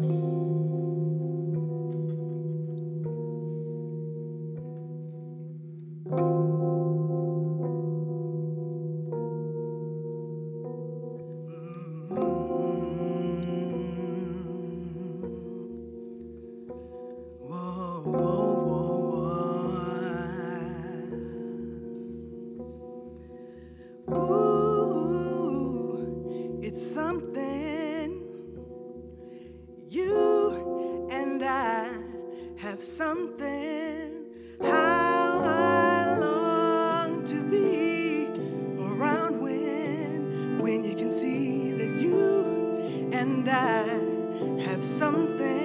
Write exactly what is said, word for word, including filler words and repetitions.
Ooh, it's something. You and I have something. How I long to be around when, when you can see that you and I have something.